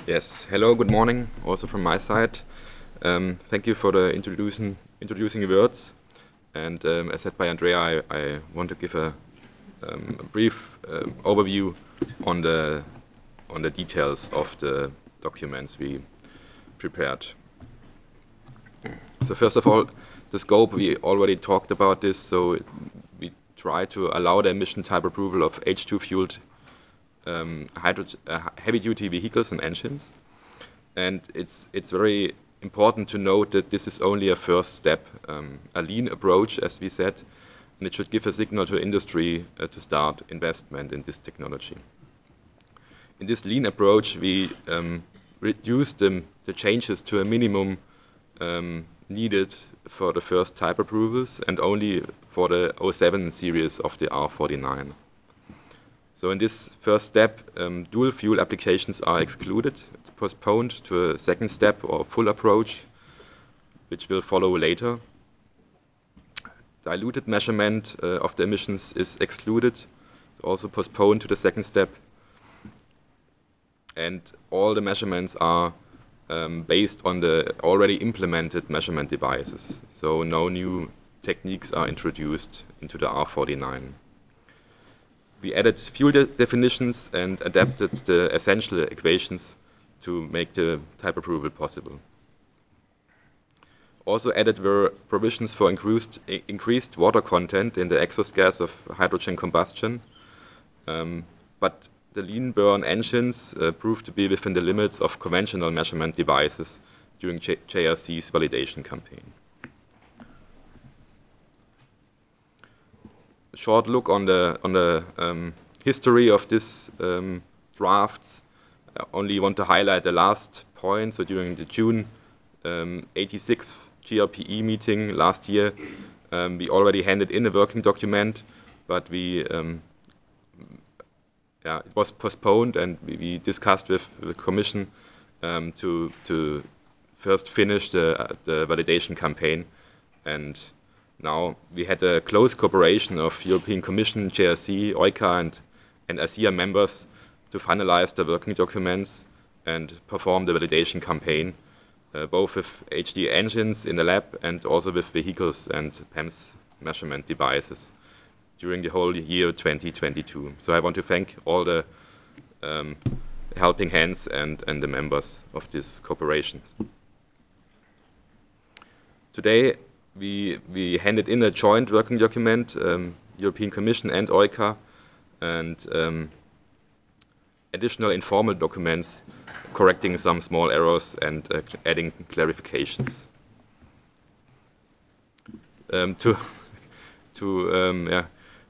Yes, hello, good morning, also from my side. Thank you for the introducing words. And as said by Andrea, I want to give a brief overview on the details of the documents we prepared. So first of all, the scope, we already talked about this, so we try to allow the emission type approval of H2-fueled heavy-duty vehicles and engines. And it's very important to note that this is only a first step, a lean approach, as we said, and it should give a signal to industry to start investment in this technology. In this lean approach, we reduced the changes to a minimum needed for the first type approvals and only for the 07 series of the R49. So in this first step, dual fuel applications are excluded. It's postponed to a second step or full approach, which will follow later. Diluted measurement of the emissions is excluded, also postponed to the second step. And all the measurements are based on the already implemented measurement devices. So no new techniques are introduced into the R49. We added fuel definitions and adapted the essential equations to make the type approval possible. Also added were provisions for increased water content in the exhaust gas of hydrogen combustion, but the lean burn engines proved to be within the limits of conventional measurement devices during JRC's validation campaign. A short look on the history of this drafts. I only want to highlight the last point. So during the June 86th GRPE meeting last year, we already handed in a working document, but it was postponed, and we discussed with the Commission to first finish the validation campaign. And now we had a close cooperation of European Commission, JRC, EUCA, and ASEA members to finalize the working documents and perform the validation campaign, both with HD engines in the lab and also with vehicles and PEMS measurement devices during the whole year 2022. So I want to thank all the helping hands and the members of this cooperation. Today, we handed in a joint working document, European Commission and EUCA, and additional informal documents correcting some small errors and adding clarifications. To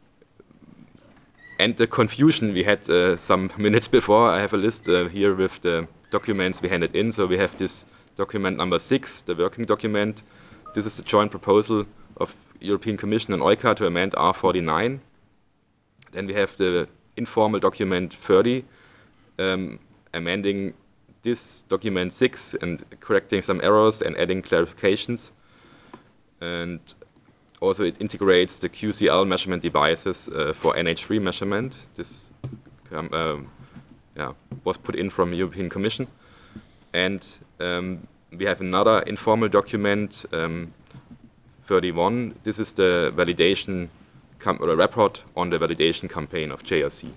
end the confusion we had some minutes before, I have a list here with the documents we handed in. So we have this document number 6, the working document. This is the joint proposal of European Commission and EUCA to amend R49. Then we have the informal document 30, amending this document 6 and correcting some errors and adding clarifications. And also it integrates the QCL measurement devices for NH3 measurement. This was put in from European Commission. And we have another informal document, 31. This is the validation report on the validation campaign of JRC.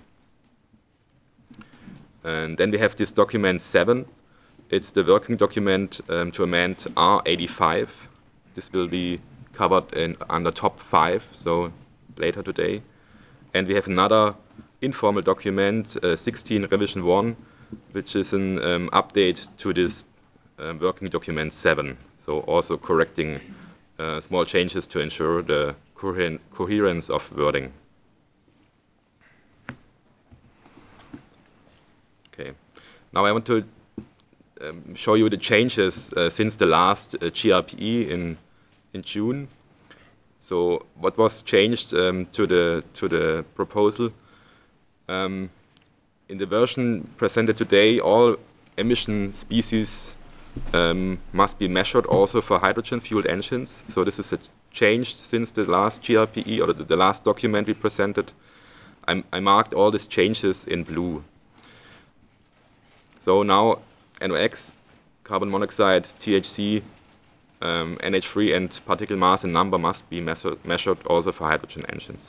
And then we have this document 7. It's the working document to amend R85. This will be covered under top 5, so later today. And we have another informal document, 16 revision 1, which is an update to this working document 7. So also correcting small changes to ensure the coherence of wording. Okay. Now I want to show you the changes since the last GRPE in June. So what was changed to the proposal? In the version presented today, all emission species must be measured also for hydrogen-fueled engines. So this is a change since the last GRPE or the last document we presented. I marked all these changes in blue. So now NOx, carbon monoxide, THC, NH3, and particle mass and number must be measured also for hydrogen engines.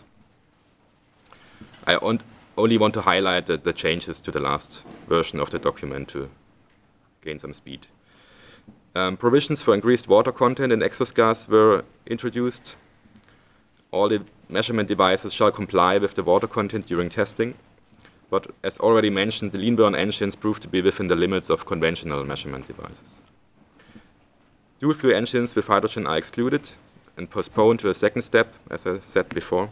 I only want to highlight the changes to the last version of the document to gain some speed. Provisions for increased water content in exhaust gas were introduced. All the measurement devices shall comply with the water content during testing. But as already mentioned, the lean burn engines proved to be within the limits of conventional measurement devices. Dual fuel engines with hydrogen are excluded and postponed to a second step, as I said before.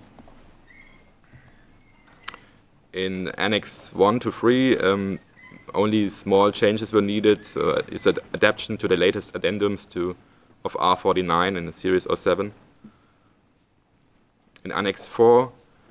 In Annex 1 to 3, only small changes were needed. So it's an adaptation to the latest addendums of R49 in the series 07. In Annex 4,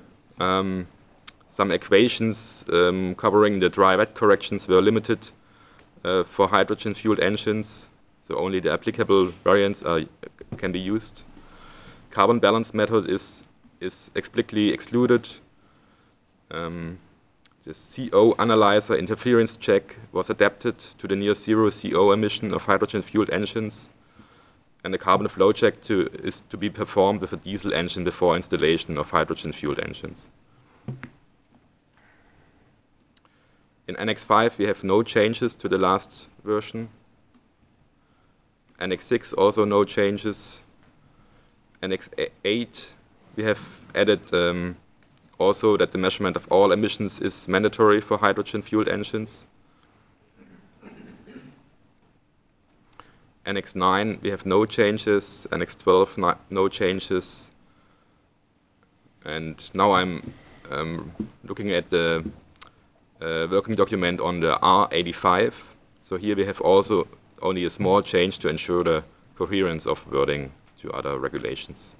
some equations covering the dry wet corrections were limited for hydrogen fueled engines, so only the applicable variants can be used. Carbon balance method is explicitly excluded. The CO analyzer interference check was adapted to the near zero CO emission of hydrogen fueled engines. And the carbon flow check is to be performed with a diesel engine before installation of hydrogen fueled engines. In Annex 5, we have no changes to the last version. Annex 6, also no changes. Annex 8, we have added also that the measurement of all emissions is mandatory for hydrogen fueled engines. Annex 9, we have no changes. Annex 12, no changes. And now I'm looking at the working document on the R85. So here we have also only a small change to ensure the coherence of wording to other regulations.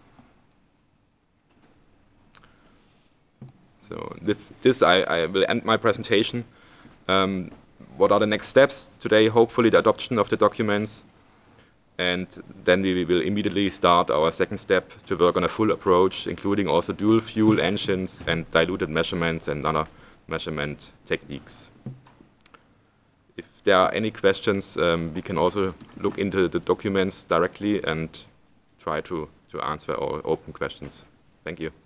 So with this, I will end my presentation. What are the next steps? Today, hopefully, the adoption of the documents. And then we will immediately start our second step to work on a full approach, including also dual fuel engines and diluted measurements and other measurement techniques. If there are any questions, we can also look into the documents directly and try to answer all open questions. Thank you.